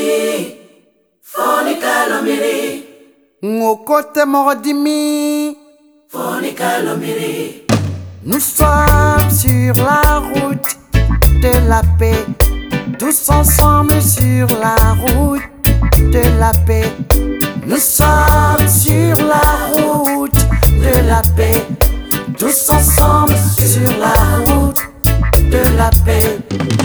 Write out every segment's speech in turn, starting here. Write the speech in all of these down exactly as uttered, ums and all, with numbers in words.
Morodimi, Fonika Lomiri. Ngokote Morodimi, Fonika Lomiri. Nous sommes sur la route de la paix, tous ensemble sur la route de la paix. Nous sommes sur la route de la paix, tous ensemble sur la route de la paix.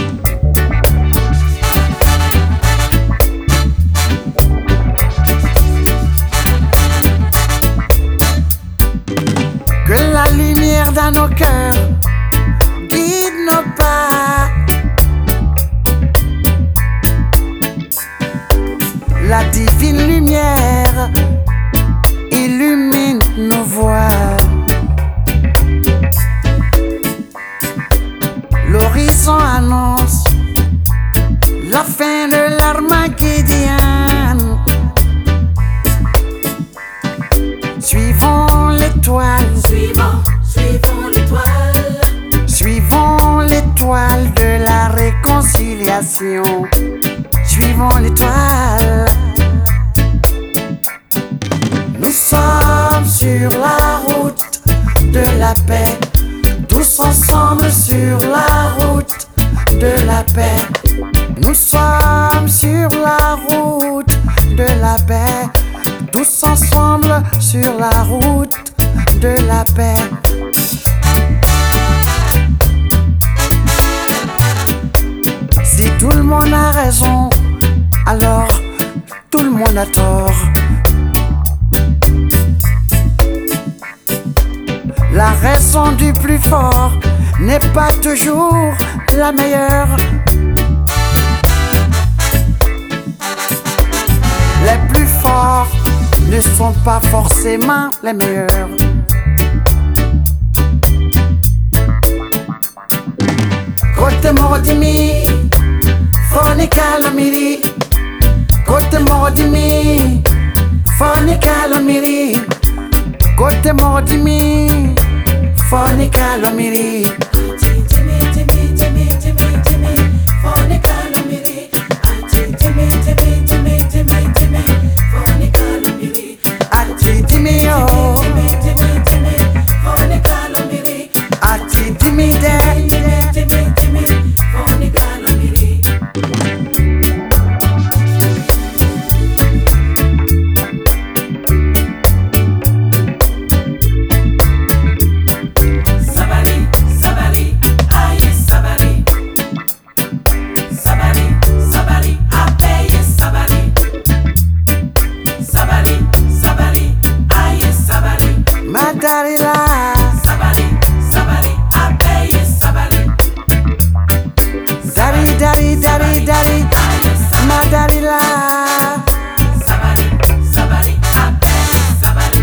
Que la lumière dans nos cœurs guide nos pas. La divine lumière illumine nos voies. L'horizon annonce la fin de l'Armageddon. Suivons l'étoile, Suivons, suivons l'étoile. suivons l'étoile de la réconciliation. Suivons l'étoile. Nous sommes sur la route de la paix, tous ensemble sur la route de la paix. Nous sommes sur la route de la paix, tous ensemble sur la route de la paix. Si tout le monde a raison, alors tout le monde a tort. La raison du plus fort n'est pas toujours la meilleure. Les plus forts ne sont pas forcément les meilleurs. Côté Morodimi, Fonika Lomiri. Côté Morodimi, Fonika Lomiri. Côté Morodimi, Fonika Lomiri. Jimmy, Jimmy, Jimmy, Jimmy, Jimmy, Fonika Lomiri. Jimmy, Jimmy, Jimmy, Jimmy, Jimmy, Fonika Lomiri. Ati Jimmy yo, Jimmy, Jimmy, Jimmy, Fonika Lomiri. Ati Jimmy de. Jimmy, Jimmy, Jimmy, Fonika Lomiri. Sabari, sabari, aye sabari. Sabari, sabari, apaye sabari. Sabari, sabari, aye sabari. Madarila, Sabari, sabari, apaye sabari. dari dari dari dari, Aye sabari. Madarila. Sabari, sabari, apaye sabari.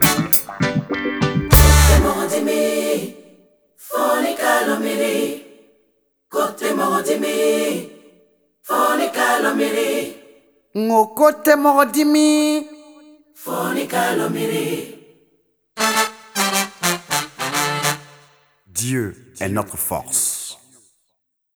Côté Morodimi, Fonika Lomiri. Côté Morodimi, Fonika Lomiri. Ngokote Morodimi, Fonika Lomiri. Dieu est notre force.